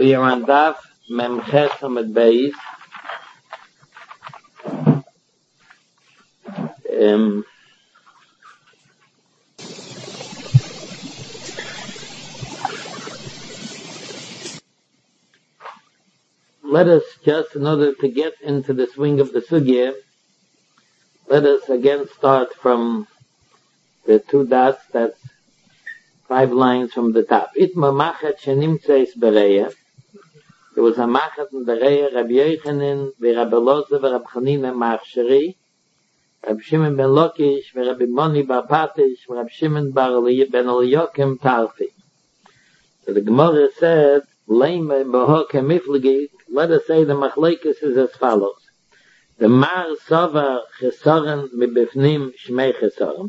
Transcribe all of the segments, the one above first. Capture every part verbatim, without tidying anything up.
Wir man darf mem Ches mit Beis. Um, let us just, in order to get into the swing of the sugya, let us again start from the two dots, that's five lines from the top. Itma machat shenimtzeis bereya. There was a machat in bereya, Rabbi Yochanan, Rabbi Loza, Rabbi Chanina Machsheri, Rabbi Shimon ben Lokish, Rabbi Moni bar Patish, Rabbi Shimon ben Eliyakim Tarfi. So the Gemara said, Leime boho kemiflegi, let us say the machlekes is as follows. The mar sova chesoren mibifnim shmei chesoren.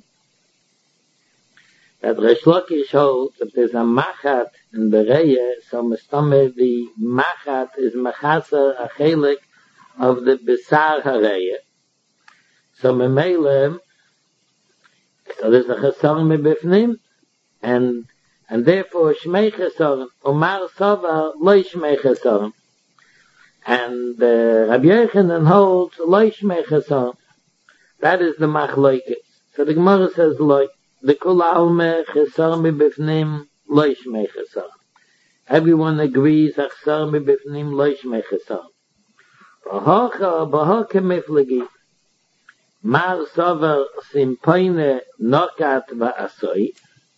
That Reish Lakish holds that there's a machat in the Reya, so mestame the machat is machasa a chelik of the besar hareya. So memele, so there's a chesoren mibifnim, and and therefore shmei chesoren, umar sova loy shmei chesoren. And uh, Rabbi Yochanan holds loy shmei chesoren. That is the machlekes. So the Gemara says loy. The kol alme chesar mi bifnim lo yishmei chesar. Everyone agrees chesar mi bifnim lo yishmei chesar. Bahocha bahocha miflegi mar sover simpoine nokat va'asoi.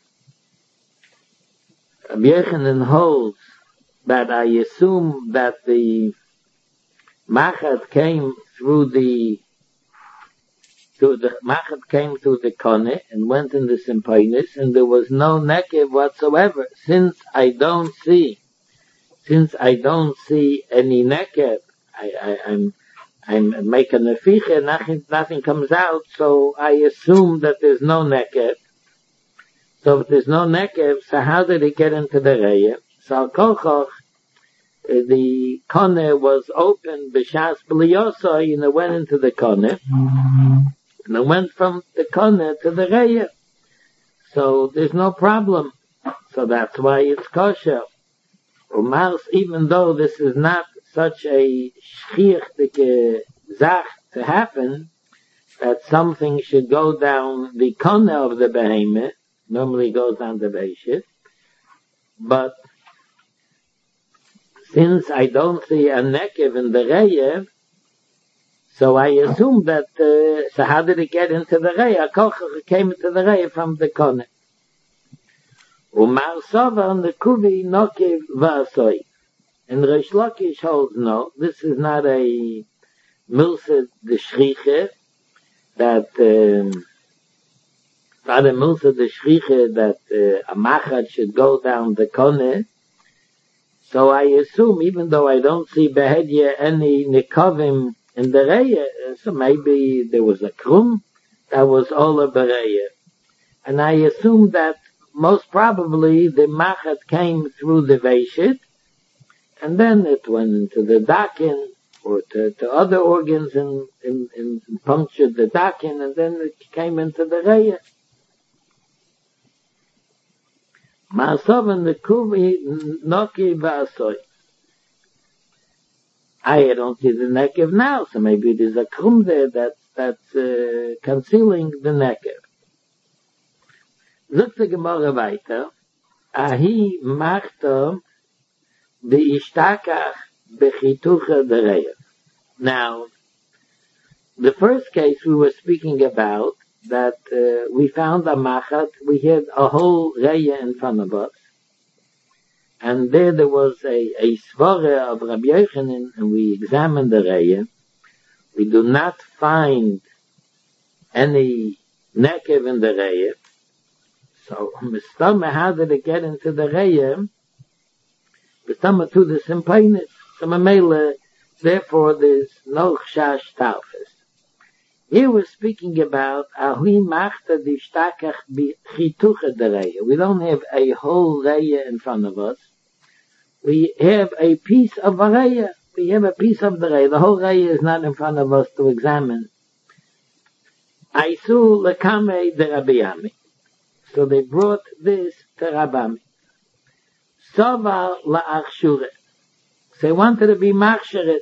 Rabbi Yochanan holds that I assume that the machat came through the So the machat came through the kone and went in the simpoinus, and there was no nekev whatsoever. Since I don't see, since I don't see any nekev, I, I, I'm, I'm making a fiche, nothing, nothing comes out, so I assume that there's no nekev. So if there's no nekev, so how did it get into the reya? So kolchoch, the kone was open, b'shas b'liyosai, and it went into the kone. And it went from the kone to the reya. So there's no problem. So that's why it's kosher. Umars, even though this is not such a shchiach zach to happen, that something should go down the kone of the behemoth, normally goes down the beishit, but since I don't see a nekev in the reya, so I assume that, uh, so how did it get into the reya? Kochach came into the reya from the kone. Umar sova on the kuvi nokev v'asoi. And Reish Lakish holds no, this is not a milsed the shriche, that, um, not a milsed the shriche that uh, a machat should go down the kone. So I assume, even though I don't see behedya any nikovim in the reya, so maybe there was a krum that was all of the reya. And I assume that most probably the machat came through the veishit, and then it went into the dakin, or to, to other organs and, and, and punctured the dakin, and then it came into the reya. Ma'asov the kuvi noki v'asoi. I don't see the nekev now, so maybe there's a krum there that's, that's uh, concealing the nekev. Look the Gemara weiter. Ahi machta beishtakach bechitucha dereya. Now, the first case we were speaking about, that uh, we found a machat, we had a whole reya in front of us, and there there was a, a svara of Rabbi Yochanan, and we examined the reya. We do not find any nekev in the reya. So, mistama, how did it get into the reya? Mistama to the simpainis. So, mamela, therefore there's no chash talfis. Here we're speaking about ahui machta dishtakach b'chitucha dereya. We don't have a whole reya in front of us. We have a piece of a reya. We have a piece of the reya. The whole reya is not in front of us to examine. Aisu lekame de Rabbi Yami. So they brought this to Rabbi Yami. Sova la'achshure. So he wanted to be machsharet.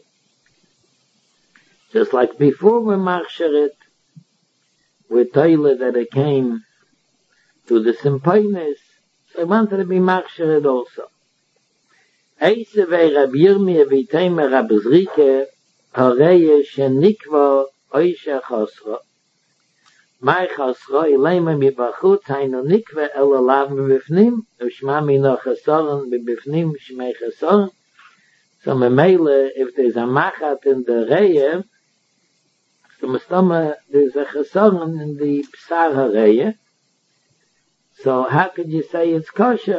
Just like before we machsharet, we're told that it came to the Simponis, so he wanted to be machsharet also. Eise vei Rabbi Yirmiyah v'iteimer Rabbi Zrike, hareye shenikva oisha chosra. Mai chosra ilema mibachut, hainu nikva el alav mibifnim, ushma mino chesoren mibifnim shmei chesoren. So memele, if there's a machat in the reye, so mustama, there's a chesoren in the psar hareye. So how could you say it's kosher?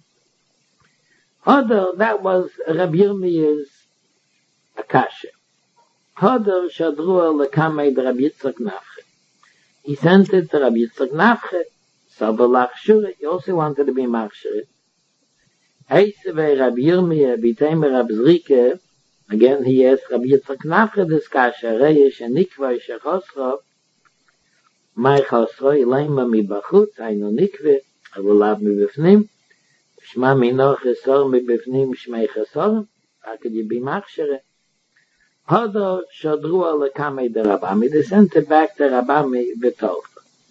Other, that was Rabbi Yirmiyah's akasha. Other, shadrua lekamei de Rabbi Yitzchak Nafche. He sent it to Rabbi Yitzchak Nafche. Sabalach Shuret, he also wanted to be machsharet. Eisevei Rabbi Yirmiyah, b'teimer Rabbi Zrike, again he asked Rabbi Yitzchak Nafche this kasha, reish anikva shechosra, mai chosra, ileima mibachutz, hainu nikve, avolav mibifnim, shma mino chesor mibifnim shmei chesor, how could you be machsharet? Hodo shodrua lekamei de Rabami, they sent it back to Rabami v'tov.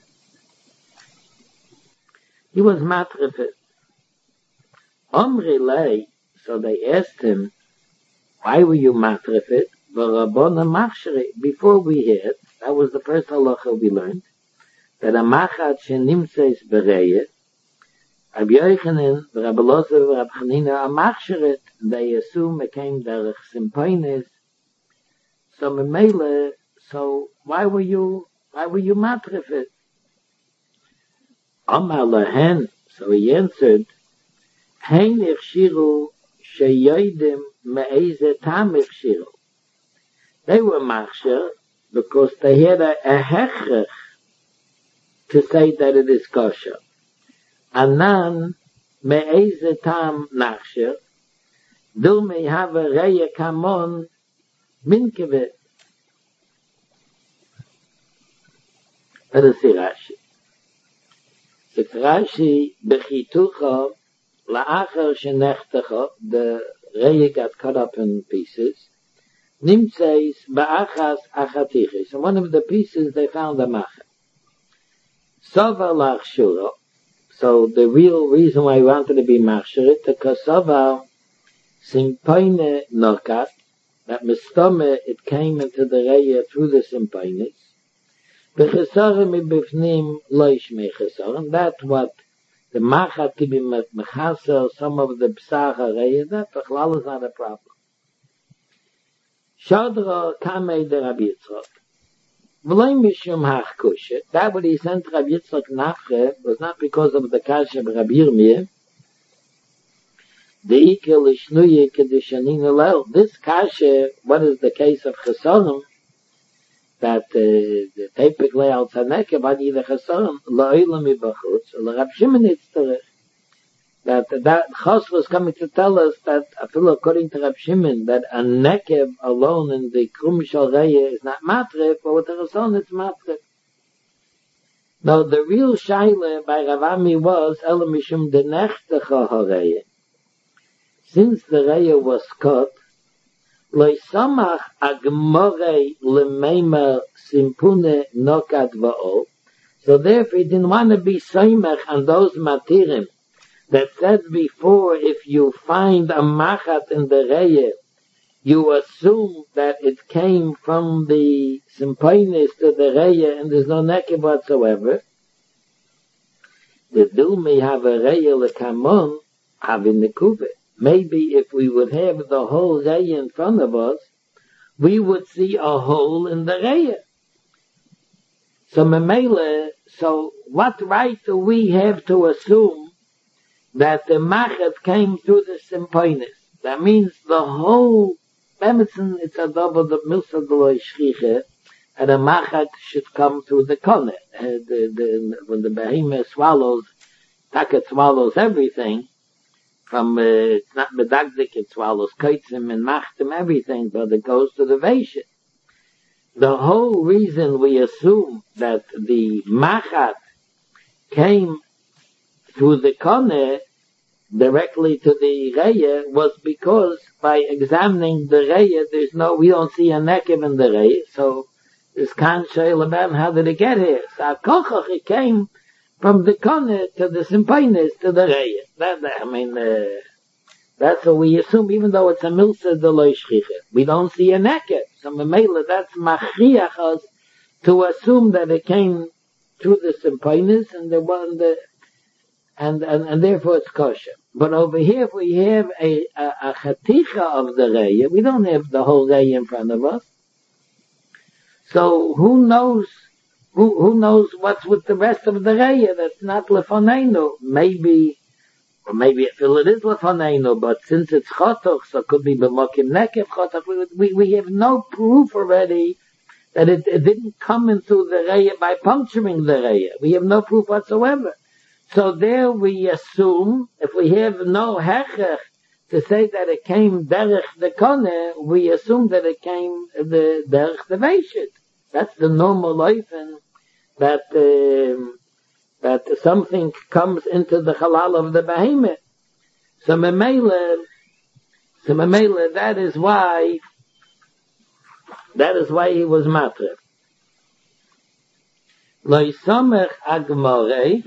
He was matrefet. Omri lei, so they asked him, why were you matrefet? V'rabona machsharet, before we heard, that was the first halacha we learned, that a machat shenimtzeis bereyet, Rabbi Yochanan, Rabbi Elazar, Rabbi Chanina are machsharet, they assume it came derech simponis. So memele, so why were you, why were you matrefet? Amar lahen, so he answered, hein ichshiru sheyoidim me'eze tam ichshiru. They were machsher because they had a, a hechrech to say that it is kosher. Anan me'eze tam nachsher, du me have a reye kamon minkeve. Let us see Rashi. It's Rashi bechitucha la'achar shenechtecha, the reye got cut up in pieces, nimtzeis ba'achas achatichis. So one of the pieces they found a machat. Sova lach shura. So the real reason why he wanted to be machsharet, because Sova simpoine nokat, that mistome it came into the reye through the simpoines. Bechesorim ibifnim loish mechesorim. That's what the machat to be mechaser, some of the psar hareye, that bechlal is not a problem. Shadra kamei de Rabbi Yitzchak. V'loi mishum hachkushe. That what he sent Rabbi Yitzchak Nafche was not because of the kasha of Rabbi Yirmiyah. The ikel ishnuye kedishanin alel. This kasha, what is the case of chesorim? That uh, the typically al tzaneke but either chesorim lo'olam ibachutz or Rab Shimon itzterech. That that chos was coming to tell us that afil according to Rab Shimon that a nekev alone in the krum shal reye is not matref, but with the chesorim it's matref. Now the real shaila by Rav Ami was ela mishum denechtecha hareye. Since the reye was cut, Loi samach agmorei lemeima simpune nokat va'ol. So therefore he didn't want to be soimach on those matirim that said before, if you find a machat in the reye, you assume that it came from the simponis to the reye and there's no nekev whatsoever. The dulmi have a reye lekamon having the kuvet. Maybe if we would have the whole reye in front of us, we would see a hole in the reye. So memele, so what right do we have to assume that the machat came through the simponis? That means the whole, it's a double the milsa de shchiche, and the machat should come through the kone. Uh, the, the, when the behemoth swallows, taket swallows everything. From, uh, it's not medagdik, it swallows kaitzim and machtim, everything, but it goes to the veishit. The whole reason we assume that the machat came through the kone directly to the Reya was because by examining the Reya, there's no, we don't see a nekev in the Reya, so there's can't show about how did it get here. So Kochach, it came from the Kone to the Simpainis to the Reya. That, that, I mean, uh, that's what we assume, even though it's a Milsa de Lo Shchicha. We don't see a nekev. So Memela, that's Machriach us to assume that it came through the Simpainis and the one that And, and, and therefore it's kosher. But over here, if we have a, a, a chaticha of the reya, we don't have the whole reya in front of us. So who knows, who, who knows what's with the rest of the reya that's not lefanenu? Maybe, or maybe I feel it is lefanenu, but since it's chotoch, so it could be b'mokim nekev chotoch, we, we, we have no proof already that it, it didn't come into the reya by puncturing the reya. We have no proof whatsoever. So there we assume, if we have no hechech to say that it came derech the kone, we assume that it came the derech the veishit. That's the normal life, and that uh, that something comes into the halal of the behemoth. So memela, so memela, that is why, that is why he was matre. Lo yisomech agmorei.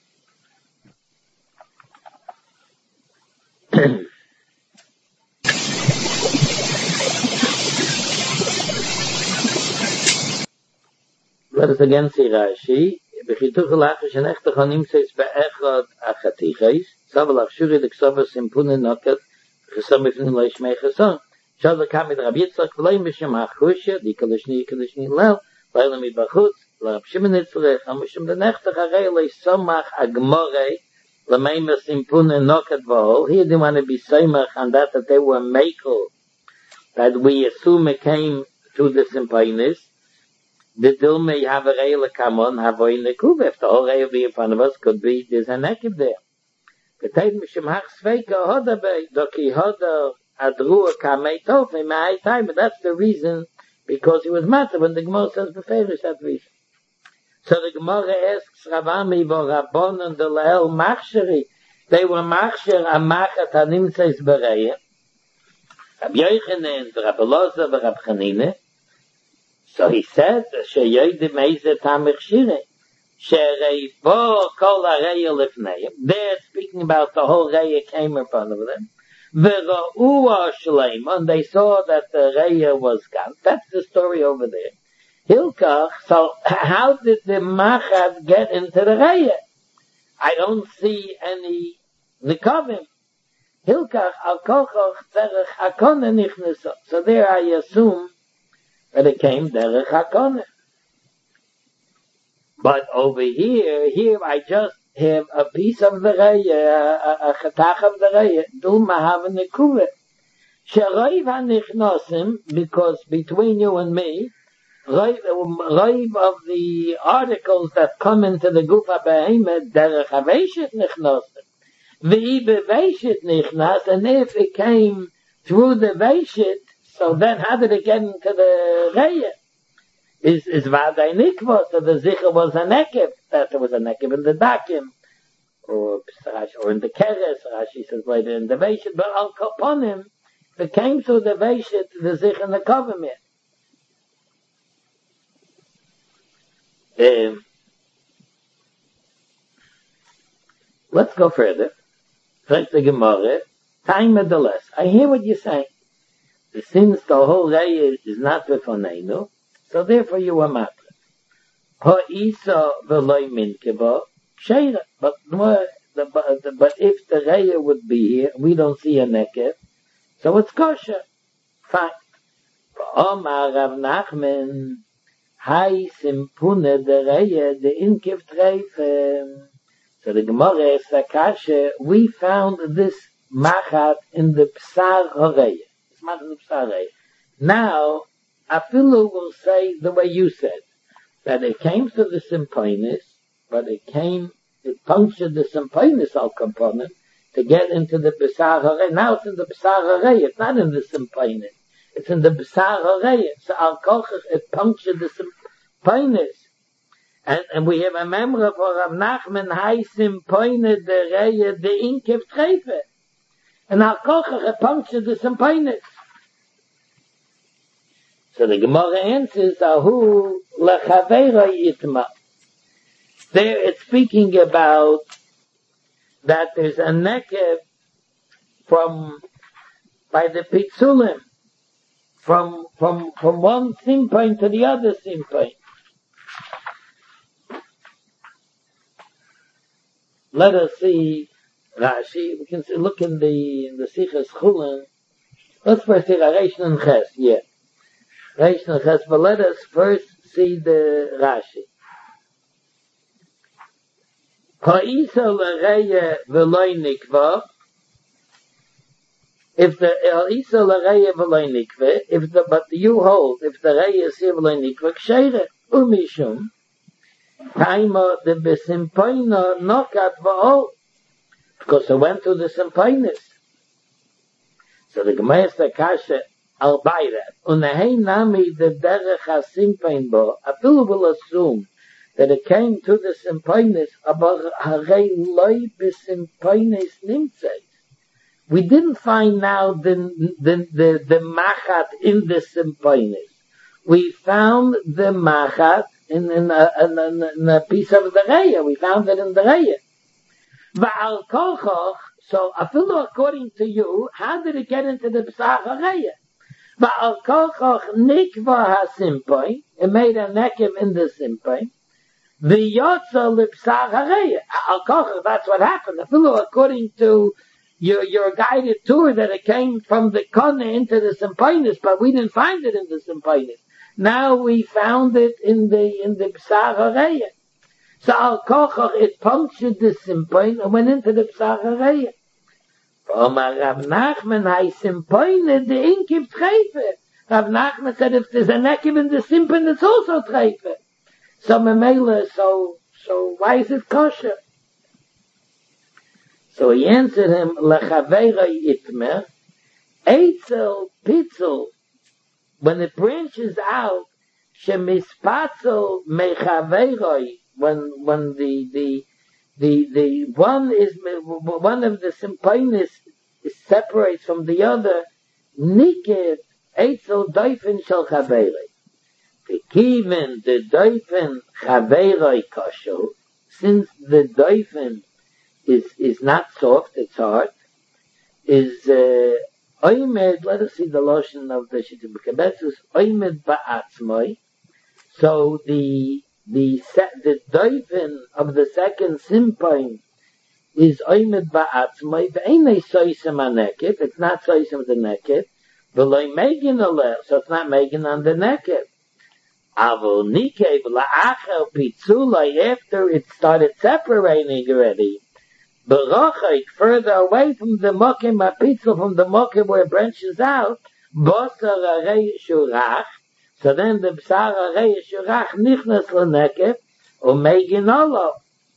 Let us again see Rashi. B'chituch lachish anechtach hanimtzeis be'echad achatiches. Saval achshuri l'ksova simpune nokat chesam ifnin leishmei chesam. Shad l'kamid Rab Yitzchak v'leim b'shem ha'chusha di kalishni kalishni lel v'elam ibachutz l'Rab Shimon Yitzchak amishim l'nechtach harei le'samach agmorei l'meima simpune nokat v'hol. Here they want to be samach on that that they were makel, that we assume it came through the simpainis. The Dilme have a real come on, have a in the kub. If the whole real be in front of us, could be there's a nekev there. The time Mishim Hach Sveika Hoda Bei Doki Hoda Adrua Kamei Tov in my time, but that's the reason because he was matter when the Gemara says beferish that reason. So the Gemara asks Ravami vo Rabbon and the Leel Machsheri. They were Machsher Amachat Hanimtzeis Bereya. Rab Yochanan, Rab Elazar, Rab Chanina. So he said, "Sheyoyde meize tamich shire, sherei bo kol hareya lifneim." They're speaking about the whole reya came in front of them. V'ra'u shleim, and they saw that the reya was gone. That's the story over there. Hilkach. So how did the machat get into the reya? I don't see any nikavim. Hilkach al kochoch tzerech hakone nichnesa. So there I assume that it came derech hakone. But over here, here I just have a piece of the reya, a, a chetach of the reya, du mahav nekuve. Sheroiv hanichnosim, because between you and me, roiv of the articles that come into the guf habehemet, derech haveshit nichnosim. V'i beveshit nichnas, and if it came through the veshit, so then how did it get into the reya? Is is vaday nikva, so the zicher was a nekev, that there was a nekev in the dakim, or or in the keres, Rashi says later in the veishit, but al kaponim, if it came through the veishit, the zicher in the kavamir. Um, let's go further. First the Gemara, time of the less. I hear what you're saying. Since the whole reya is not befonenu, so therefore you are matra. Ha'isa v'loy minkeba sheira. But more, the, the, but if the reya would be here, we don't see a nekev, so it's kosher. Fine. Omar Rav Nachman, hai simpune de reya de inkiv treifem. So the Gemara is Sakasha, we found this machat in the psar hareya. Now, Afilu will say the way you said, that it came to the Simpainis, but it came, it punctured the Simpainis al component to get into the Besar Harei. Now it's in the Besar Harei, it's not in the Simpainis. It's in the Besar Harei. So al Kochach, it punctured the Simpainis. And, and we have a memory for Rav Nachman Heisim Poine de Reye de Inkev Trefe. And Al Kochach punctured the Simpoines. So the Gemara answers, Ahu Lechavera Yitma. There it's speaking about that there's a nekev from, by the Pitzulim, from, from, from one Simpoin to the other Simpoin. Let us see Rashi. We can see, look in the in the Sichas Chulin. Let's first see Reish and Ches. Yeah, Reish and Ches. But let us first see the Rashi. Ha'isa l'reya v'loy nikva. If the ha'isa l'reya v'loy nikva, if the but you hold if the reya is here v'loy nikva ksheire umishum. Taima the besimpoina nokat va'ol. Because I went to the Simpoinis. So the Gemara is the Kasha al Bayrat. Unahei nami the derech ha-Simpoin bo. Afilu will assume that it came to the Simpoinis, aber harei loy besimpoinis nimtzeit. We didn't find now the, the, the, the machat in the Simpoinis. We found the machat in, in, a, in, a, in a piece of the Reya. We found it in the Reya. Va'al kochoch, so afilu according to you, how did it get into the B'sach HaReya? Va'al kochoch nikva ha-Simpoin, it made a nekev in the Simpoin. V'yotza l'B'sach HaReya. Al kochoch, that's what happened. Afilu according to your, your guided tour that it came from the Kone into the Simpoinis, but we didn't find it in the Simpoinis. Now we found it in the, in the B'sach HaReya. So Al Kochach, it punctured the Simpoin and went into the B'sach HaReya. Omar Rav Nachman, hai Simpoin, the Inkiv Treife. Rav Nachman said, if there's a nekiv in the Simpoin, it's also Treife. So Memela, so, so why is it kosher? So he answered him, Lechavera Yitmer, Eitzel, Pitzel, when it branches out, Shemispatzel Mechaveroi, when when the the the the one is one of the Simpoinis separates from the other, Nikev Eitzel Doifen Shel Chaveroi. Kiven the Doifen Chaveroi Kosher, since the Doifen is is not soft, it's hard, is uh, Oimed. Let us see the lotion of the Shittim B'Kabetzus. Oimed Ba'atzmoi. So the the the doifen of the second Simpoin is Oimed Ba'atzmoi. Ve'enei soisem hanekev. It's not soisem the nekev. V'loi megin aleh. So it's not megin on the nekev. Avo nikev la'achar pitzulai. After it started separating already, B'rochik, further away from the mokim ha'pitzul, from the mokim where it branches out, Bosar harei shurach. So then the B'sar harei shurach nichnas l'nekev u'meigin olo.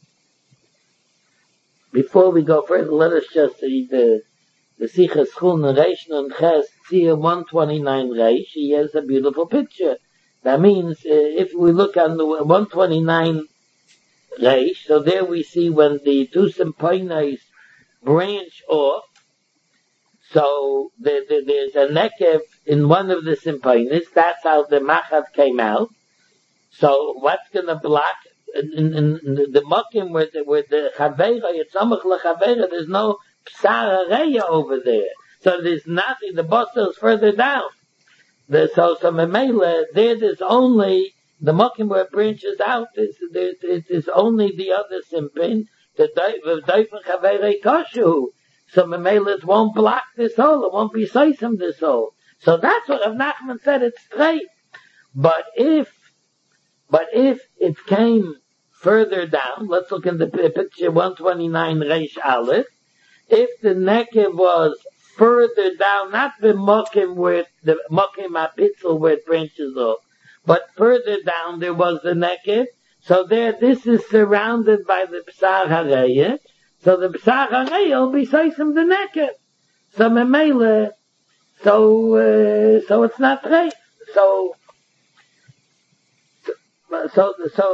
Before we go further, let us just read the the Sichas Chulin Reish Nun Ches Tzir one twenty-nine Reish. He has a beautiful picture. That means uh, if we look on the one twenty-nine Reish, so there we see when the two Simpoinis branch off, so the, the, there's a nekev in one of the Simpoinis. That's how the machat came out. So what's going to block in, in, in the mokim where the, where the chavera, yitzamach lechavera, there's no psar hareya over there. So there's nothing, the bosel is further down. The, so, so memela, there there's only the mokim where it branches out, is there's, there's only the other simpin, the doifen chavera koshu. So memela, it won't block this hole, it won't be seisem this hole. So that's what Rav Nachman said, it's straight. But if, but if it came further down, let's look in the picture one twenty-nine Reish Aleph, if the nekev was further down, not the mokim where the mokim ha'pitzul where it branches off, but further down there was the nekev. So there, this is surrounded by the psar hareya. So the psar hareya will be seisem the nekev. So memele, so uh, so it's not right. So so so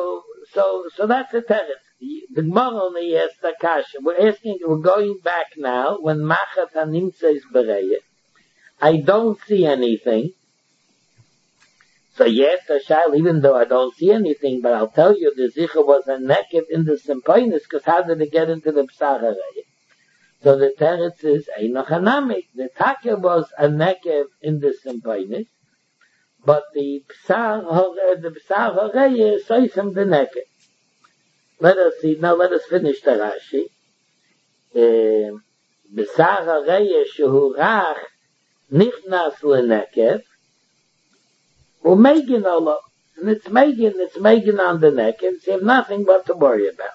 so, so that's the teretz. The Gemara only asked the kasha. We're asking, we're going back now, when Machat HaNimtza is Bereya. I don't see anything. So yes, the shayla, even though I don't see anything, but I'll tell you, the Zicha was a nekev in the Simpoinus, because how did it get into the B'sar Hareya? So the teretz is Einoch Hanamik. The Taka was a nekev in the Simpoinus, but the B'sar Hareya, the B'sar Hareya is Soisem the nekev. Let us see, now let us finish the Rashi. B'sar Hareya shehu rach nichnas lenekev, Umegin Allah, and it's Megin, it's Megin on the neck, and you have nothing but to worry about.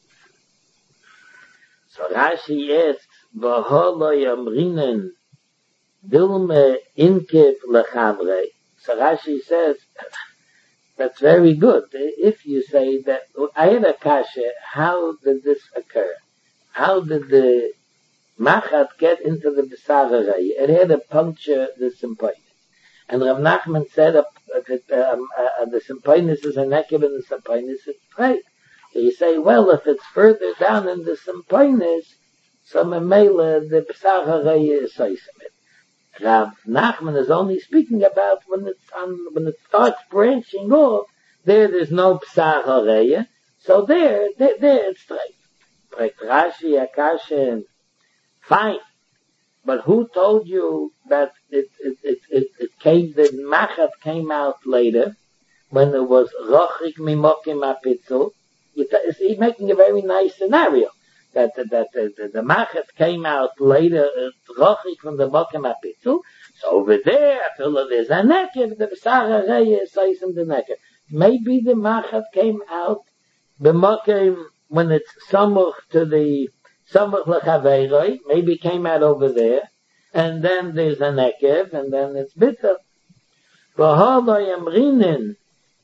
So Rashi asks, V'holo yamrinen dilme inkev lechavre. So Rashi says, that's very good. If you say that, I had a kasha, how did this occur? How did the Machat get into the B'sar Hareya? It had to puncture the Simpoinus. And Rav Nachman said uh, that um, uh, the Simpoinus is a nekev and the Simpoinus is trei. So you say, well, if it's further down in the Simpoinus, so Memela, the B'sar Hareya is Soisemit. Rav Nachman is only speaking about when it's on, when it starts branching off, there there's no B'sar Hareya, so there, there, there it's trei. Like Rashi, Akasha, fine. But who told you that it it it it, it came, the Machat came out later when it was Rochik Mimokim Apitzu? He's making a very nice scenario that that, that the, the, the Machat came out later, Rochik from the Mokim Apitzu. So over there, I feel that there's a nekev, the B'sar Hareya is Soisem the nekev. Maybe the Machat came out b'Mokim when it's Samuch to the Samuch lechaveiroi, maybe came out over there, and then there's a nekev, and then it's bitter. V'holo yamrinen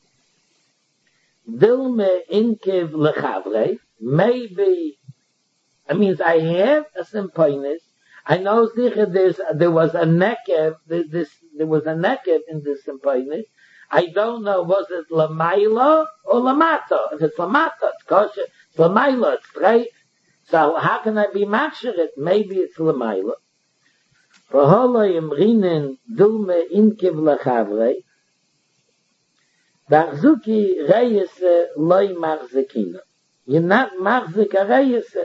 dilme inkev lechavre. Maybe, I mean, I have a Simpoinus. I know there's there was a nekev. This there was a nekev in the Simpoinus. I don't know, was it lamaila or lamata? If it's lamata, it's kosher. It's lamaila, it's straight. So how can I be maksher it? Maybe it's l'mayla. V'holo yamrinen dulme inkev lechavre. B'achzuki reyese loy machzekina. You're not machzik a reyese.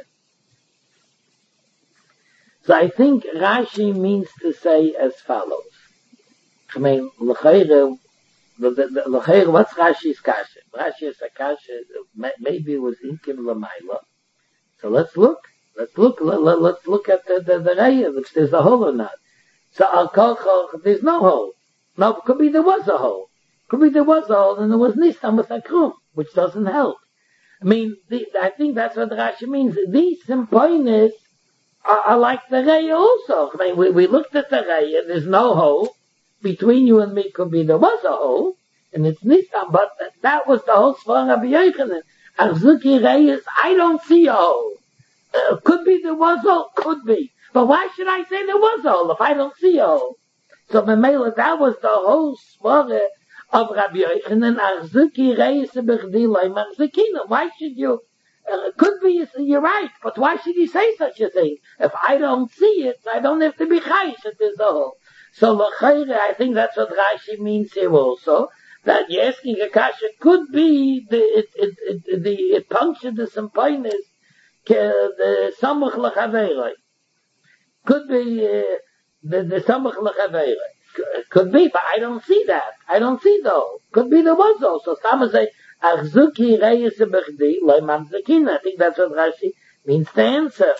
So I think Rashi means to say as follows. I mean, l'chayre, l'chayre, what's Rashi's kasha? Rashi's kasha, maybe it was inkev l'mayla. So let's look. Let's look. Let, let, let's look at the the, the raya, if there's a hole or not. So al kolchol, there's no hole. No, could be there was a hole. Could be there was a hole and there was nistam with a krum, which doesn't help. I mean, the, I think that's what Rashi means. These Simpoinus are, are like the raya also. I mean, we, we looked at the raya. There's no hole. Between you and me could be there was a hole, and it's nistam. But that was the whole svara of Yochanan. Achzuki reyes, I don't see a hole. Uh, could be there was a hole, could be. But why should I say there was a hole if I don't see a hole? So Memela, that was the whole svara of Rabbi Yochanan. Achzuki reyes b'chdi loy machzekina. Why should you? Uh, could be you're right, but why should you say such a thing? If I don't see it, I don't have to be chayish that there's a hole. So l'chayre, I think that's what Rashi means here also. That you're asking a kasha could be the it it it the it punctured the Simpoinus the samuch lechaveiroi. Could be uh, the the samuch lechaveiroi. Could be, but I don't see that. I don't see though. Could be there was also. Some say achzuki reyes bechdi loy mamzekina. I think that's what Rashi means to answer.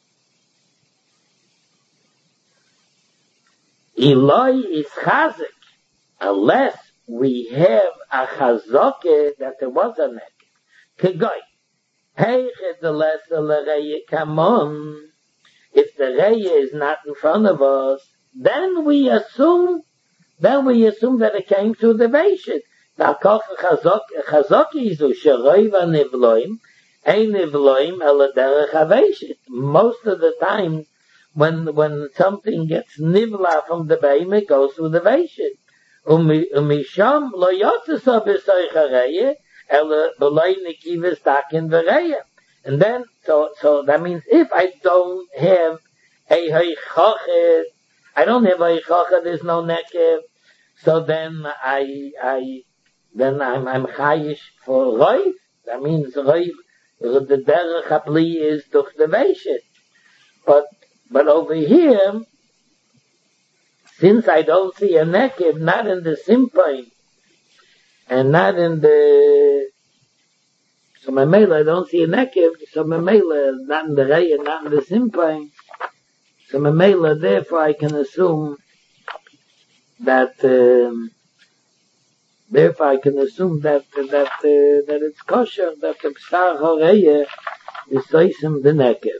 Eloi is chazik unless we have a chazake that there was a neck. Kegoy. Heiche the lesser l'reye come on. If the reye is not in front of us, then we assume, then we assume that it came through the Veishit. Now, koch chazake izu sheroi va nivloim, ein nivloim ala derech ha-Veishit. Most of the time, when, when something gets nivla from the beim, it goes through the Veishit. Umisham lo yotzesa b'soich hareye, Ela belay nikivas takin v'reya. And then, so, so that means if I don't have a heichachet, I don't have a heichachet, there's no nekev, so then I, I, then I'm, I'm chayish for roiv. That means roiv, the derech hapli is durch the veishet. But, but over here, since I don't see a nekev, not in the simpai, and not in the, so my mela, I don't see a nekev, so my mela, not in the reya, not in the simpai, so my mela, therefore I can assume that, um, therefore I can assume that, that, uh, that it's kosher, that the psar horeya is soisim the nekev.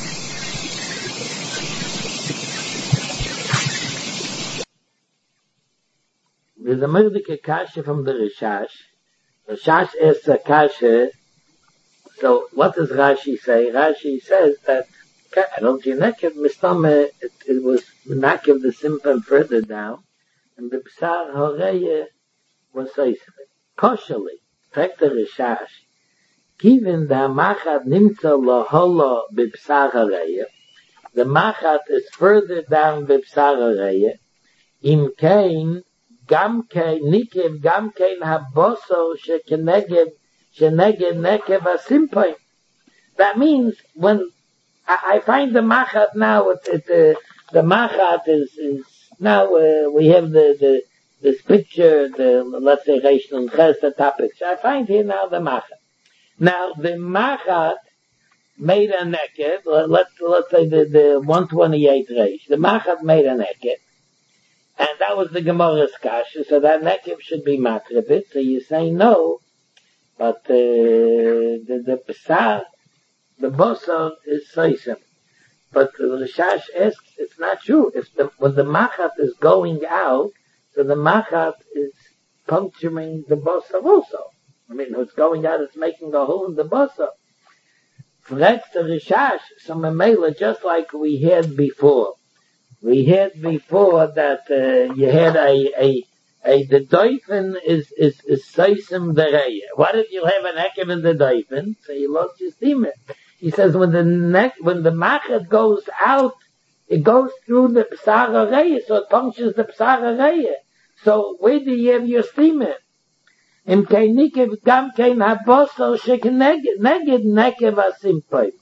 There's a merdike kasha from the Rishash. Rishash asks a kasha, so what does Rashi say? Rashi says that, I don't see nekev, mistame, it, it was nekev the simpan further down, and the psar horeya was soisim. Kosherly, take the Rishash, given the machat nimtza lahola b'psar horeya, the machat is further down b'psar horeya, im kain, gam kein nikev gam kein haboso shekeneged sheneged nekev asimpai. That means when I, I find the machat now, it, it, uh, the machat is, is now uh, we have the, the this picture, the let's say Reish Nun Ches, the top picture. I find here now the machat. Now the machat made a nekev. Let's let's say the the one twenty-eight Reish. The machat made a nekev. And that was the Gemara's kasha, so that nekev should be makribit. So you say no, but uh, the the pesar, the bosor is soisim. But the Rishash asks, it's not true. If the when the machat is going out, so the machat is puncturing the bosor also. I mean, it's going out, it's making a hole in the bosor. Frets the Rishash, so memela, just like we had before. We had before that uh, you had a, a, a, the doifen is, is, is soisim dereya. What if you have an ekev in the doifen? So you lost your steamer. He says when the neck, when the machet goes out, it goes through the psar hareya, so it punctures the psar hareya. So where do you have your steamer? Im kein nikev gam kein haboso shekeneged nekev asimpai.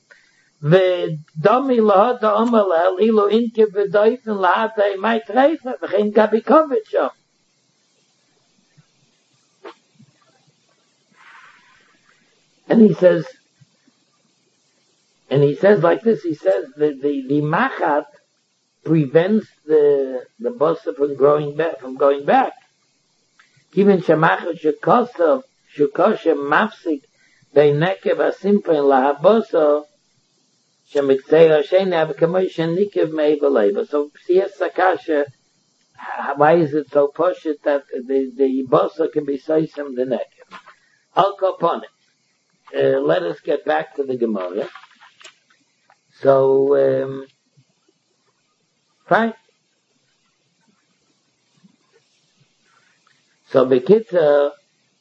ודומי להוד האומלל, אילו אינקה ודויפן להדה מי טרייפה, וכן גביקוביץ' שם. And he says, and he says like this, he says, the, the, the machat prevents the, the bossa from growing back, from going back. Given shemachat shekosov, shekoshem mafsik, they nekev asimpen lahaboso, so yes, Sakasha, why is it so poshut that the the bossa can be soisim the neck? Al kopone. Uh, let us get back to the Gemara. So, um, fine. So Bekitza,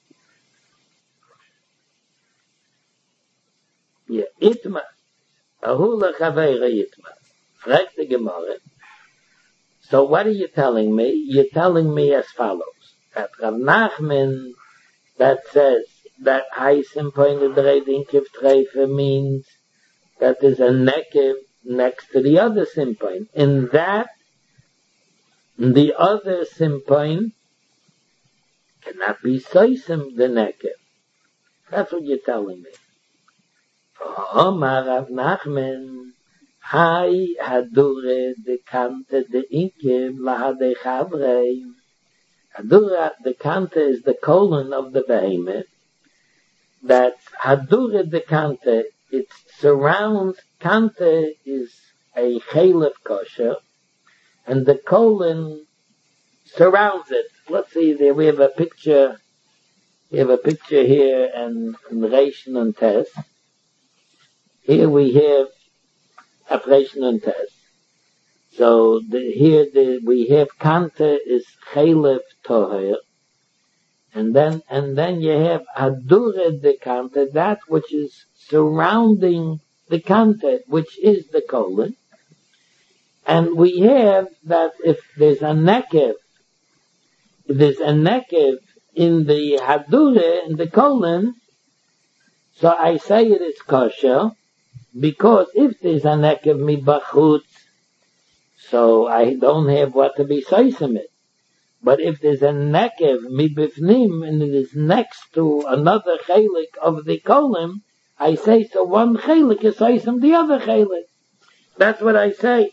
yeah, itma. Ahula Chaveira Yitma. Frag the Gemara. So what are you telling me? You're telling me as follows. That Rav Nachman that says that Heisim pointed the Redinkiv Treife means that there's a nekev next to the other simpoin. In that, the other simpoin cannot be soisim the nekev. That's what you're telling me. Omar Rav Nachman, Hai Hadure de Kante de Inkev Lahade Chavrei. Hadura, the Kante is the colon of the behemoth. That Hadure de Kante, it surrounds, Kante is a Chalef kosher, and the colon surrounds it. Let's see there, we have a picture, we have a picture here in, in Reish Nun Tes. Here we have operation and test. So the, here the, we have Kante is Chalef Toher, And then, and then you have Hadure de Kante, that which is surrounding the Kante, which is the colon. And we have that if there's a nekev, if there's a nekev in the Hadure, in the colon, so I say it is kosher, because if there's a nekev mibachutz, so I don't have what to be soisim it. But if there's a nekev mibifnim, and it is next to another chelik of the colon, I say so one chelik is soisim the other chelik. That's what I say.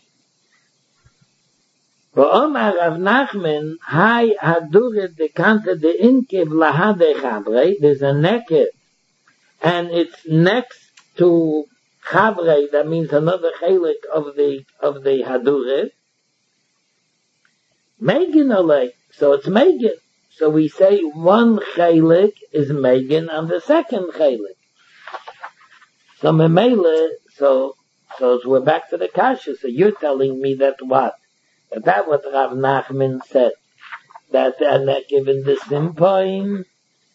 V'omar Rav Nachman, hai hadure de kante de inkev lahade chavrei, there's a nekev, and it's next to chavrei, that means another chelik of the, of the hadure, Megan alek, so it's Megan. So we say one chelik is Megan on the second chelik. So memele, so, so we're back to the kasha, so you're telling me that what? That that what Rav Nachman said, that they are not given the simpoim.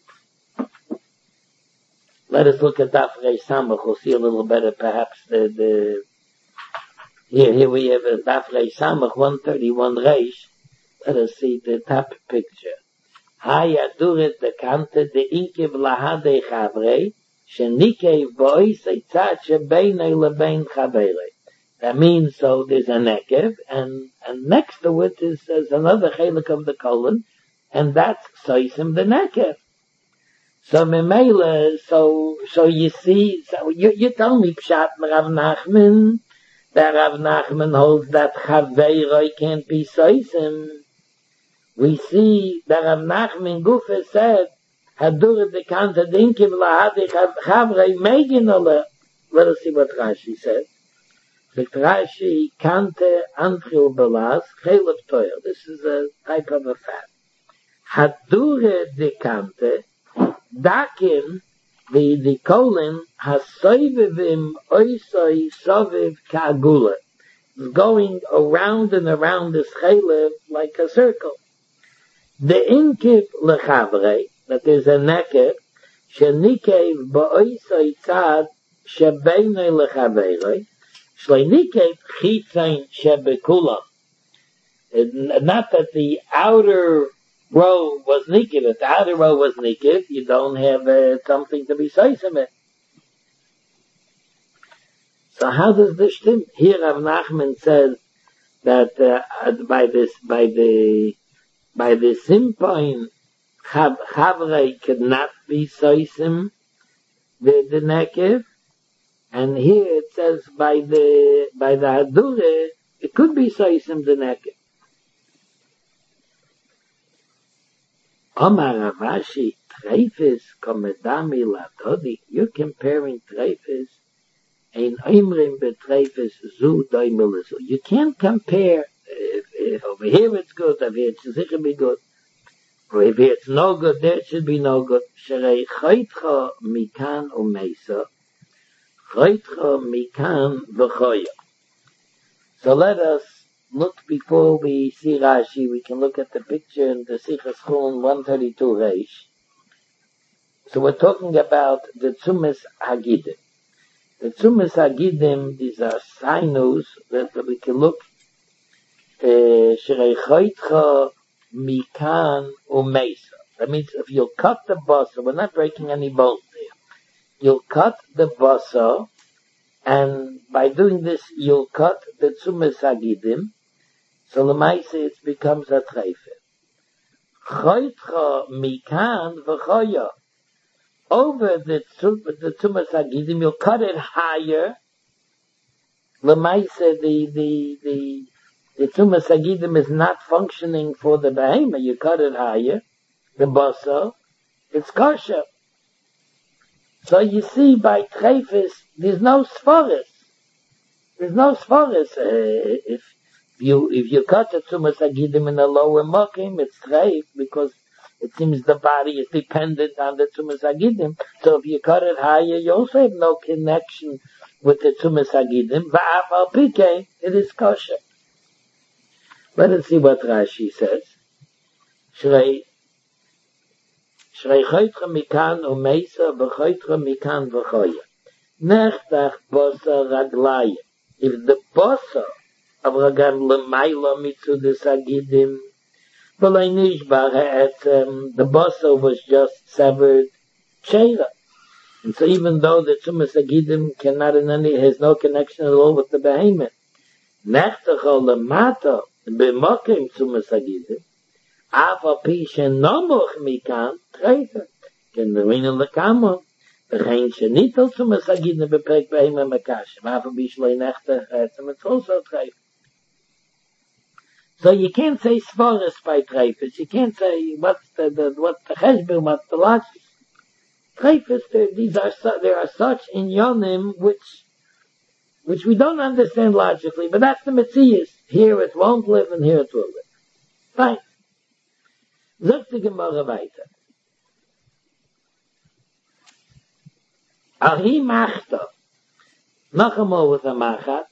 Let us look at Daf Rei Samach, we'll see a little better perhaps the, the, here, here we have a Daf Rei Samach, one thirty-one Reish. Let us see the top picture. Haya duret de kante de inkev lahade chavrei, shenikev bo'isei tzad shebeinei lebein chaverei. That means, so there's a nekev, and, and next to it is, is another chelik of the colon, and that's soisim the nekev. So memele, so, so you see, so you, you tell me pshat Rav Nachman, that Rav Nachman holds that chaverei can't be soisim. We see that Rav Nachman Gufa said, Hadure de Kante Dinkim Lahadi Chavrei Megin Ale. Let us see what Rashi says. The Rashi Kante Antril Belas Chelev Toyer. This is a type of a fat. Hadure de Kante Dakin the the colon has soivivim oisoi soviv kagula. It's going around and around this chelev like a circle. The inkiv lechavrei, that is a nekev, shenikev ba'oisoi tzad shebeinei lechavrei, shleinikev chitzain shebekulam. Not that the outer row was nikiv. If the outer row was nikiv, you don't have uh, something to be soisim it. So how does this stem? Here Rav Nachman says that uh, by this, by the By the simpoin, chavrei could not be soisim the, the nekev, and here it says by the by the hadure it could be soisim the nekev. Omar Ravashi treifis komedami latodi. You're comparing treifis ein oimrim betreifis zu doimelizu. You can't compare. If, if over here it's good, over here it's sicher be good. Or if here it's no good, there it should be no good. Sherei choytcha mikan umeisa, choytcha mikan v'choya. So let us look before we see Rashi. We can look at the picture in the Sichas Chulin one thirty-two Reish. So we're talking about the Tzumis Hagidim. The Tzumis Hagidim, these are sinus that we can look. That means if you'll cut the basa, we're not breaking any bones there. You'll cut the basa, and by doing this, you'll cut the tzumes hagidim. So lemaise it becomes a treifet. Choytcha mikan v'choya. Over the the tzumes hagidim, you'll cut it higher. Lemaise the the the The Tumas Hagidim is not functioning for the behemoth. You cut it higher, the basa, it's kosher. So you see, by treifis, there's no sforis. There's no sforis. Uh, if you if you cut the Tumas Hagidim in the lower mokim, it's treif, because it seems the body is dependent on the Tumas Hagidim. So if you cut it higher, you also have no connection with the Tumas Hagidim. Va'af al pikei, it is kosher. Let us see what Rashi says. Shrei Shreichoitcha mikan umeisa, v'choitcha mikan v'choya. Nechtach bosa raglaya. If the bosa of ragam lemaila mitzudis agidim, v'lei nishbar ha'etzem, the bosa was just severed sheira. And so even though the Tzumas Agidim cannot in any, has no connection at all with the behemoth, Nechtach ol lemata, b'mokim Tzumas Agidim, af al pi she'nomoch mikan, treifer. Ken derina lekamo, v'chein she'nit al Tzumas Agidim b'perek behemoth mekashim, af al pi shloi nechtach etzem, it's also treifer. So you can't say svaris by treifers, you can't say what's the, the what's the cheshbon, what's the logic. Treifers, these are su- there are such in Yonim which which we don't understand logically, but that's the Metzias. Here it won't live and here it will live. Fine. Zog the Gemara weiter. Ahi machta. Noch einmal with a machat.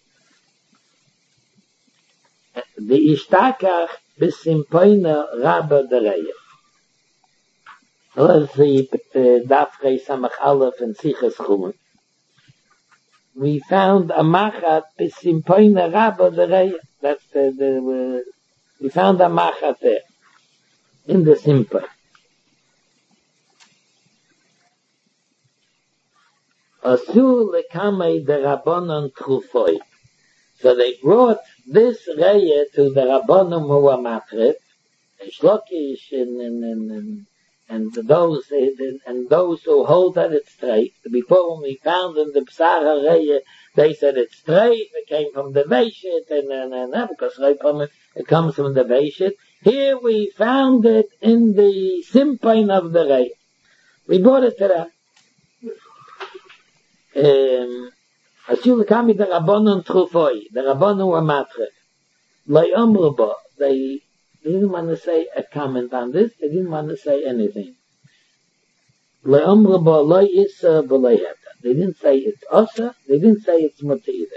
The ishtakach besimpoina rabba dereya. Let's see, Dafrei Samach Aleph and Sichas Chumen. We found a machat besimpoina rabba dereya. That's the, the uh, we found a machat there in the simpa. Asur lekamei de rabbanon trufoi. So they brought this reya to the rabbanon who were matrif, and Shlokish and and and, and And those and those who hold that it's straight. Before when we found in the Psara Reya, they said it's straight. It came from the Veishit, and and and because it comes from the Veishit. Here we found it in the Simpain of the Reya. We brought it to them. Um, Asil kami the Rabbanon Trufoi, the Rabbanon were matref. Loi Omruba, they. They didn't want to say a comment on this. They didn't want to say anything. They didn't say it's Osa. They didn't say it's Mutter either.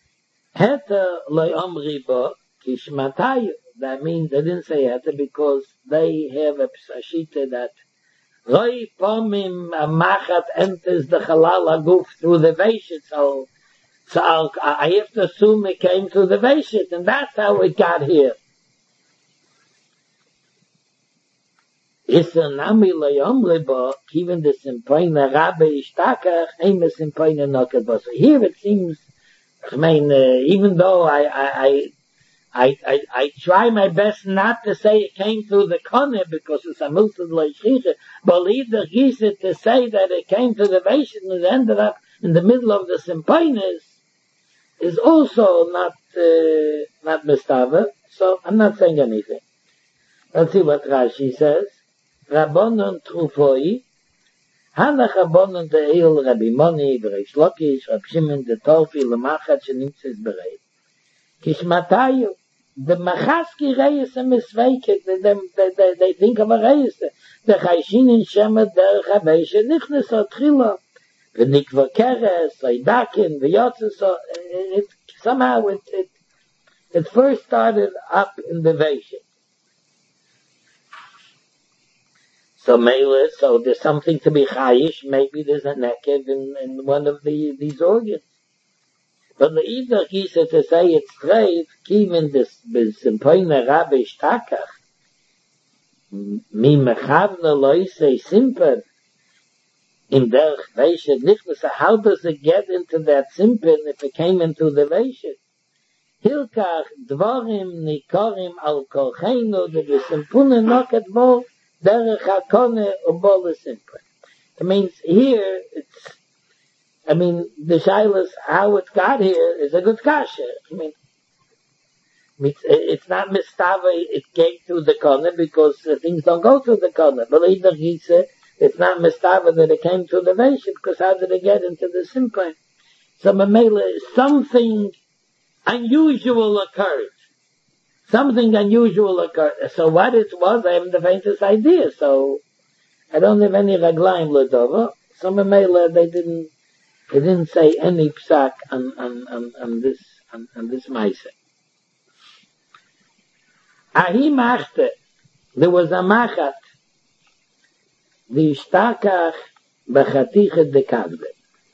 That means they didn't say Heta because they have a psashita that Roi Pomim Machat enters the Halal Aguf through the Veishit. So, so I'll, I have to assume it came through the Veishit, and that's how it got here. Issa nami layom leba, even the Simpoina Rabbe Ishtakach, aim the Simpoina Nokat Basa. Here it seems, I mean, uh, even though I, I, I, I, I try my best not to say it came through the Kone because it's a Milton Leishicha, but leave the Gisa to say that it came through the Veishit and it ended up in the middle of the Simpoinas is also not, uh, not Mistava, so I'm not saying anything. Let's see what Rashi says. Rabbanon Trufoi, Hanach Rabbanon De'il, Rabbi Moni, Bereish Lokish, Rab Shimon, the Torfi, Lemachat, Shenitzes Berei. Kishmatayu, the Machaski Reis and Misveiket, they, they, they, they think of a Reis. The Chayshin in Shemet, Derech HaBeisha, Nichnes Otrila, the Nikva Keres, Leidakin, the Yotzes, it, somehow it, it, it first started up in the Veishit. So Mela, so there's something to be chayish, maybe there's a neked in, in one of the, these organs. But the either gisa to say it's straight, even this, b'simpoina rabbi shtakach, mi mechavna loise simpen, in derech veishet nichnas, how does it get into that simpen if it came into the veishet? Hilkach dvorim nikorim al kolcheinu, the b'simpuna noket bo, derech hakone ubol simpen. It means here, it's, I mean, the shilas, how it got here is a good kasha. I mean, it's, it's not mistava, it came through the corner because uh, things don't go through the corner. But either he said, it's not mistava that it came through the Veishit because how did it get into the simpan? So Mamela, something unusual occurred. Something unusual occurred. So what it was, I haven't the faintest idea. So I don't have any raglaim ledova. So Mamela, they didn't, They didn't say any psak on, on, on, on this, on, on this maise. Ahi machte, there was a machat, V'ishtakach b'chatichet dekavle.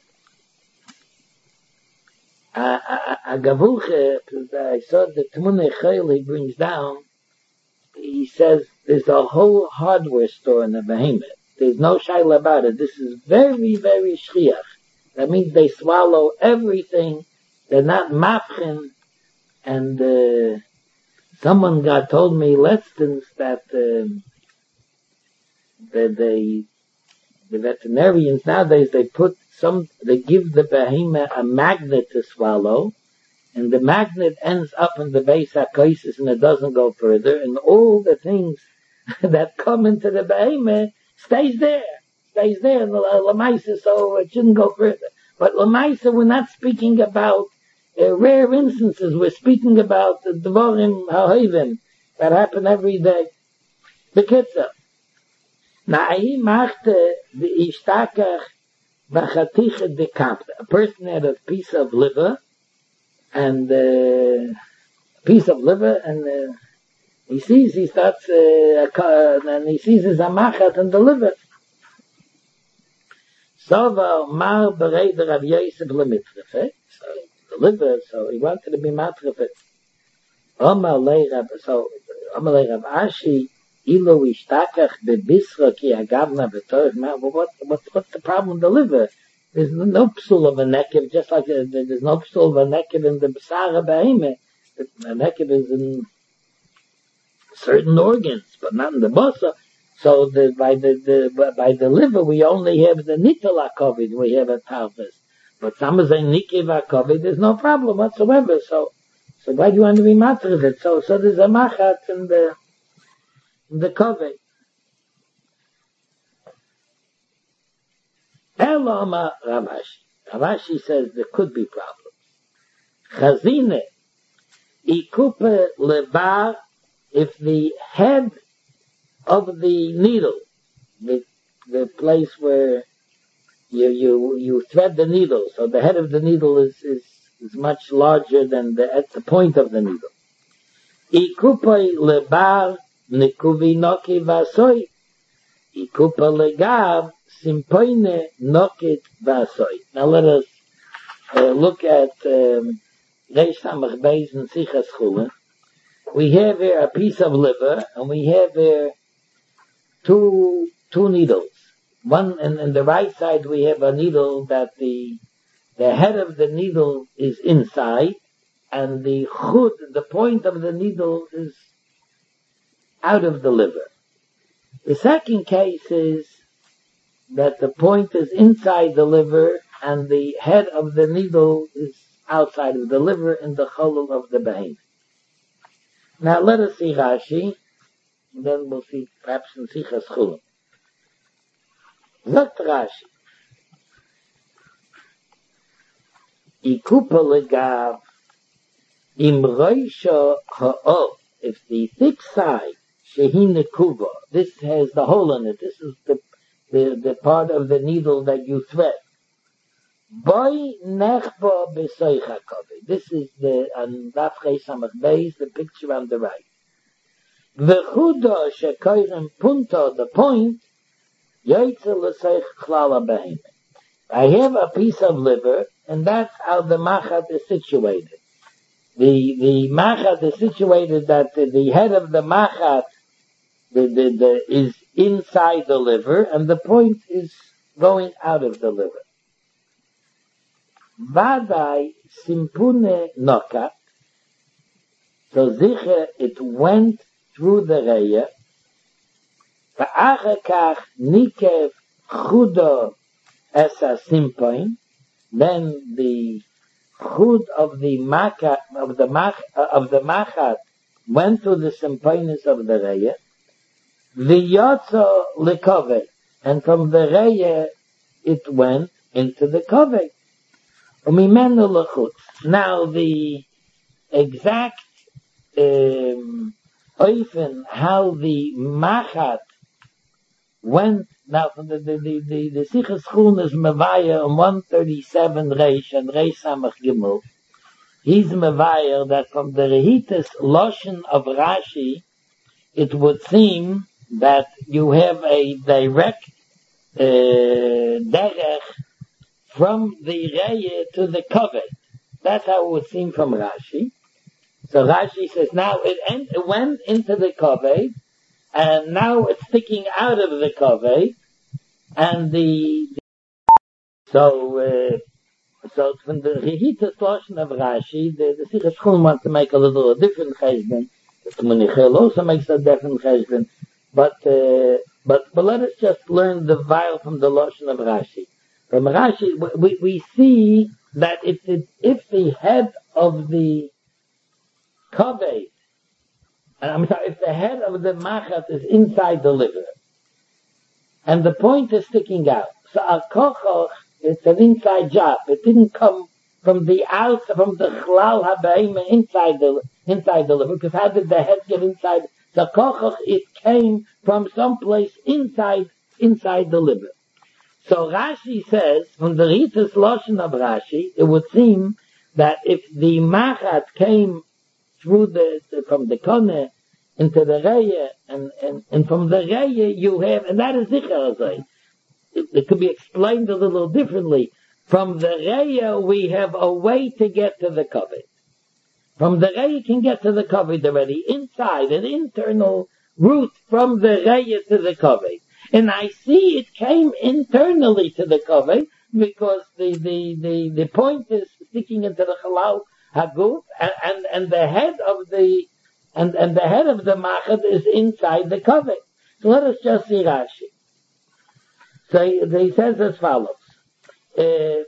A gavuche, I saw the Tmunei Chayil he brings down, he says there's a whole hardware store in the behemoth. There's no shaila about it. This is very, very shchiach. That means they swallow everything. They're not mafchen. And uh, someone got told me lessons that uh, that they the veterinarians nowadays they put some they give the behemoth a magnet to swallow, and the magnet ends up in the base hakosis and it doesn't go further, and all the things that come into the behemoth stays there, stays there in the lamaisa, so it shouldn't go further. But lamaisa, we're not speaking about uh, rare instances. We're speaking about the dvorim ha'hovim that happen every day. Bekitzer. Na'i machte the ishtakach b'chatichet dekapta. A person had a piece of liver, and uh, a piece of liver, and uh, he sees, he starts, uh, and he sees his amachat in the liver. Sova mar bereder Rav Yosef lemitrefet. So the liver, so he wanted to be matrefet. Omar lei Rav, so Omar lei Rav Ashi, ilo ishtakach bebisra ki agavna b'torah. What, what, what's the problem with the liver? There's no psul of a nekev, just like uh, there's no psul of a nekev in the b'sara behemoth. The nekev is in certain organs, but not in the basa. So the, by the, the by the liver we only have the nitel hakovid, we have a talvis. But some say nikiv hakovid, there's no problem whatsoever. So so why do you want to be matter of it? So so there's a machat in the in the kovid. Elama Ravashi. Ravashi says there could be problems. Chazine ikupe levar, if the head of the needle, the the place where you you you thread the needle, so the head of the needle is is, is much larger than the at the point of the needle. Ikupe lebar nikuvi noki vasoi. Ikupe legav simpoine nokit vasoi. Now let us uh, look at um, Reish Samach Beis and Sichas Chulin. We have here a piece of liver, and we have here two two needles. One, in, in the right side, we have a needle that the the head of the needle is inside, and the chud, the point of the needle, is out of the liver. The second case is that the point is inside the liver, and the head of the needle is outside of the liver in the cholol of the behemoth. Now let us see Rashi, and then we'll see perhaps in Sichas Chulin. Zot Rashi, Ikupa legav im roisha ha'ov, if the thick side shehi nekuva, this has the hole in it. This is the the the part of the needle that you thread. Boy nechba b'soich hakovi. This is the on Daf Reish Samach Beis, the picture on the right. V'chuda shekoyrem punta, the point, yoytze l'soich chlala behemoth. I have a piece of liver, and that's how the machat is situated. The the machat is situated that the, the head of the machat the, the, the, is inside the liver, and the point is going out of the liver. Vadai simpune nokat, so ziche it went through the reya. Va'achakach nikev chudo esa simpoin, then the chud of the makat of the mach of the machat went through the simpoinus of the reya. V'yotzo lekove, and from the reya it went into the kove. Umimenu lechutz. Now the exact um, oifen how the machat went. Now from the the the the, the Sichas Chulin is mevaya on one thirty-seven Reish and Reish Samach Gimel. He's mevaya that from the rehitas loshen of Rashi, it would seem that you have a direct uh, derech from the Raya to the Kovet. That's how it would seem from Rashi. So Rashi says now it, en- it went into the Kovet, and now it's sticking out of the Kovet, and the, the so uh, so from the Rehita portion of Rashi, the the Sichas Chum wants to make a little different cheshbon. The Munichel also makes a different cheshbon, but uh, but but let us just learn the vile from the Lashon of Rashi. From Rashi, we we see that if it, if the head of the Kovet, I'm sorry, if the head of the Machat is inside the liver, and the point is sticking out, so a kochoch, it's an inside job. It didn't come from the outside, from the chlal habeima inside the inside the liver. Because how did the head get inside? The kochoch, it came from someplace inside inside the liver. So Rashi says, from the Ritas Lashon of Rashi, it would seem that if the machat came through the, the from the kone into the reya, and, and and from the reya you have, and that is zichar. It, it could be explained a little differently. From the reya we have a way to get to the kovet. From the reya you can get to the kovet already, inside, an internal route from the reya to the kovet. And I see it came internally to the kovet, because the, the, the, the point is sticking into the halal haguf, and, and, and the head of the, and, and the head of the machat is inside the kovet. So let us just see Rashi. So he says as follows. Uh,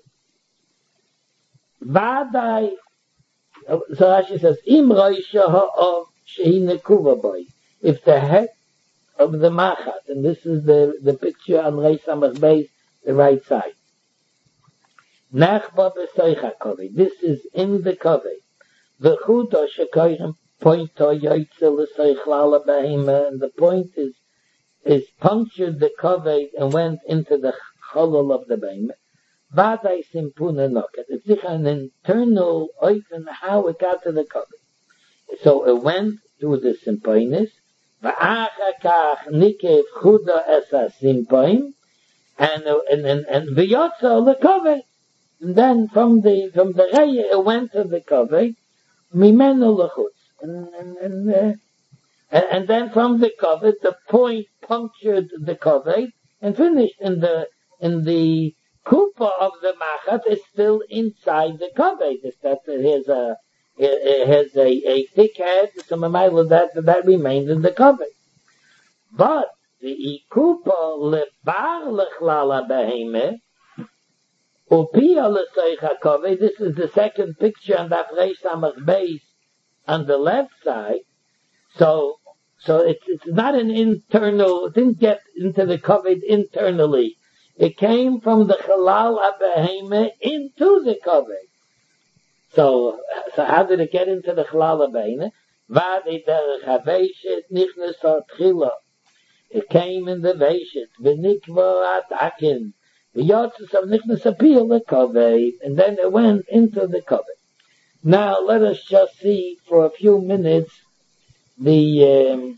Vadai, so Rashi says, Im roisha ha'ov shehi nekuva boy. If the head of the machat, and this is the, the picture on Reish Samach Beis, the right side. Nachba b'soicha kovi. This is in the kovi. V'chudo shekoyim pointo yoytze l'soichlala behema, and the point is is punctured the kovet and went into the cholol of the behema. Vadai simpuna noket. It's an internal oifen how it got to the kovet. So it went through the simpoinis. V'achakach nikev chuda esa simpoin, and and and and v'yotzo the kovet. And then from the from the reya it went to the kovet. Mimenu lechutz. And and and, uh, and and then from the kovet the point punctured the kovet and finished in the in the kupa of the machat is still inside the kovet. That it has a it has a, a thick head, so that that remains in the kovet. But the ikupa lebar lechlala beheme upia lesoicha kovet. This is the second picture on that Reish Samach Beis on the left side. So so it's it's not an internal. It didn't get into the kovet internally. It came from the chalal abeheme into the kovet. So, so how did it get into the chalal abeheme? Vadi derech haveshet nichnas tchila. It came in the veshet. V'nikva atakin. V'yotzes of nichnas apil the kovet, and then it went into the kovet. Now let us just see for a few minutes the. Um,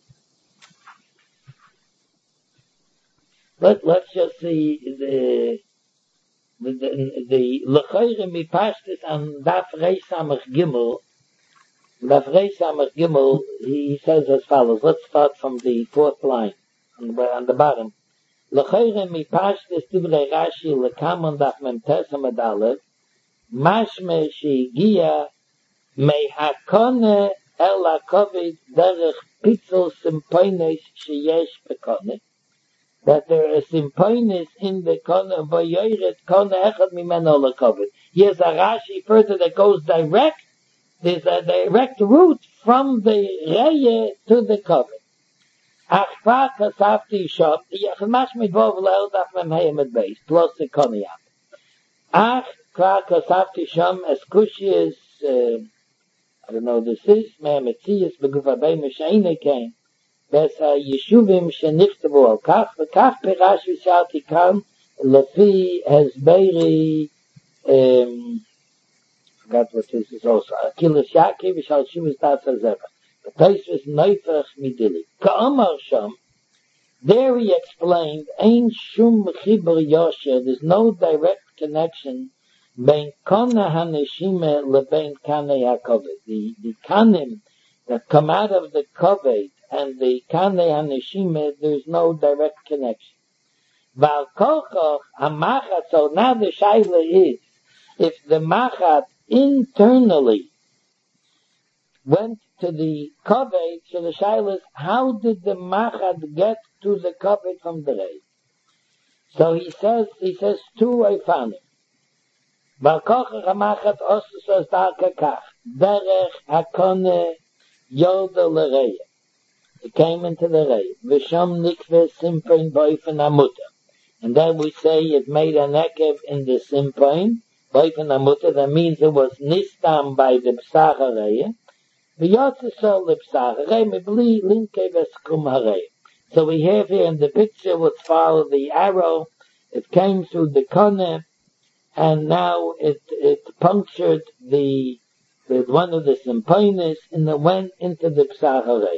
Let, let's just see the the the lechayre mipashtis on Daf Reish Samach Gimel. Daf Reish Samach Gimel, he says as follows. Let's start from the fourth line on the, on the bottom. Lechayre mipashtis divrei Rashi lekaman Daf Memtes Amud Aleph mashme shehigia mehakone el hakovet derech pitzel simpoines sheyesh bekone. That there are simpoines in the kona v'yoyret kona echad mimeno lekovet. Here's a Rashi further that goes direct. There's a direct route from the reya to the kovet. Ach fa kasafti shop yachmash midvov le'el daf memhei med beis plus the koniyat. Ach fa kasafti sham as kushi is uh, I don't know this is me'ametzias begufa bei meshaine came. Bes Yeshuvim sheniftavu al kach v'kach perashi shalti kan lefi hezberi um forgot what this is also Akilas Yaakov v'shal Shuvas Tats Hazeva. The place was neifach midili. Ka'amar sham There he explained, Ein shum chibur yosher, there's no direct connection between kana haneshime lebein kanei hakoved. The, the kanim that come out of the koved and the kanei haneshime, there's no direct connection. Val kochoch hamachat, so now the shaila is, if the machat internally went to the koved, so the shaila is, how did the machat get to the koved from the rei? So he says, he says two eifanim. Val kochoch hamachat osus as darka kach, derech hakone yoda l'rei. It came into the rei. V'sham nikve simpein boifen amuta. And then we say it made a nekev in the simpein, boifen amuta, that means it was nistam by the psach harei. V'yotzesol the psach harei, mibli linke v'skum harei. So we have here in the picture what's follow the arrow. It came through the kone, and now it, it punctured the, the one of the simpoinis, and it went into the psach harei.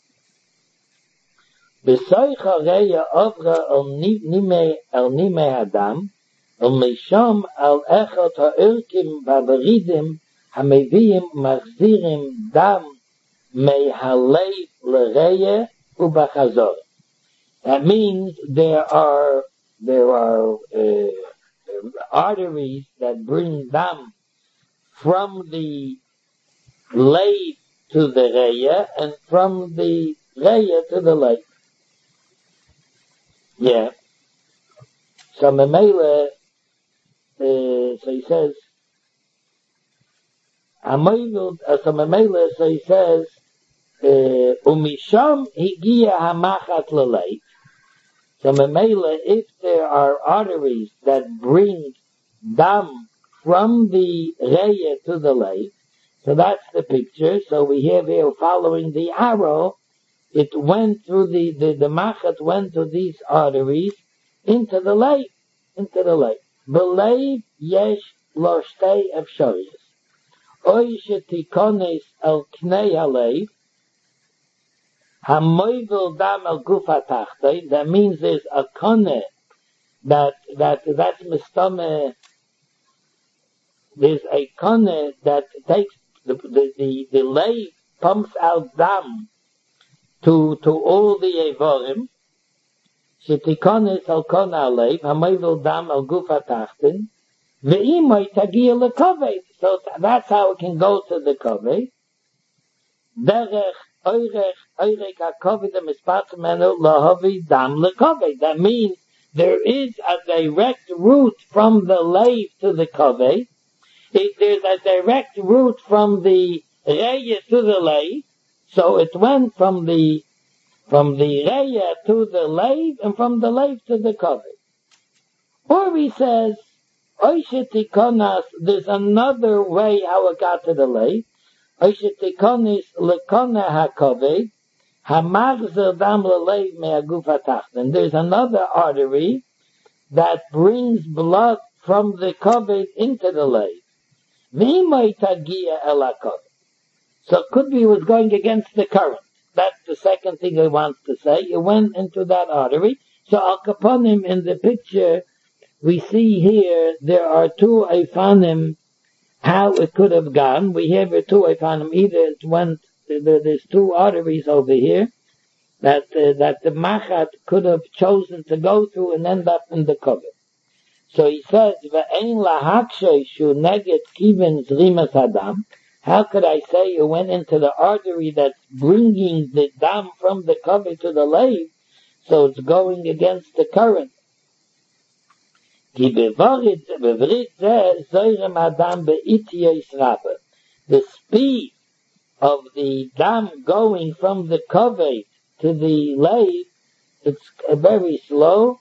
B'soich hareya ovra el nime el nime hadam, el misham al echot ha'irkim v'abaridim hameviim machzirim dam mehalev l'reya ubachazor. That means there are there are uh, arteries that bring dam from the lave to the reya and from the reya to the lave. Yeah. So Memele, uh, so he says, Amoynud, uh, so Memele, so he says, Umisham higia hamachat leleit. So Memele, if there are arteries that bring dam from the reya to the lake, so that's the picture. So we have here following the arrow, it went through the, the, the machat went through these arteries into the lake, into the lake. Believe yesh lo shtei efshoriyos. Oy shetikones el knei halev, hamoyvel dam el guf hatachtei. That means there's a kone that, that, that's mistame, there's a kone that takes, the, the, the, the lake pumps out dam to to all the evorim, shetikones al kon alev, hamoyvel dam al guf hatachten, ve'imoy tagia lekoved. So that's how it can go to the koved. Derech oirech oirech hakoved mispat menu lahavi dam lekoved. That means there is a direct route from the lave to the koved. There's a direct route from the reya to the lave. So it went from the from the reya to the lave, and from the lave to the koved. Or he says, Oishetikonas, there's another way how it got to the lave. Oishetikonis lekona hakoved, hamachzer dam lelev me'aguf hatachten. There's another artery that brings blood from the koved into the lave. V'imay tagia el hakoved. So it could be it was going against the current. That's the second thing he wants to say. It went into that artery. So al kaponim in the picture, we see here there are two eifanim, how it could have gone. We have here two eifanim. Either it went, there's two arteries over here that uh, that the machat could have chosen to go through and end up in the koved. So he says, "Ve'ein lahakshay shu neget kiven zrimas hadam." How could I say it went into the artery that's bringing the dam from the koved to the lave, so it's going against the current? The speed of the dam going from the koved to the lave, it's very slow.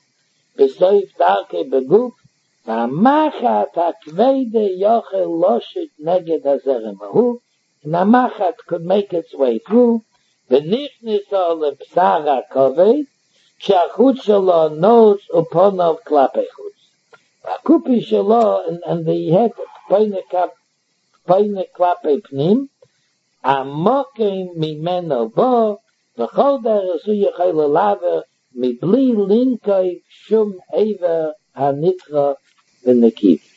Namachat hakvede yochel loshit neged hazerem ahu. Namachat could make its way through. V'nichnisa lepsar hakoved, k'achut shelo nos uponov klape chutz. Akupi shelo, and the head peine klape pnim, amokim mimeno bo, v'chol deresu yechel laver מבלי לנקוי שום עבר הנקרא ונקיב.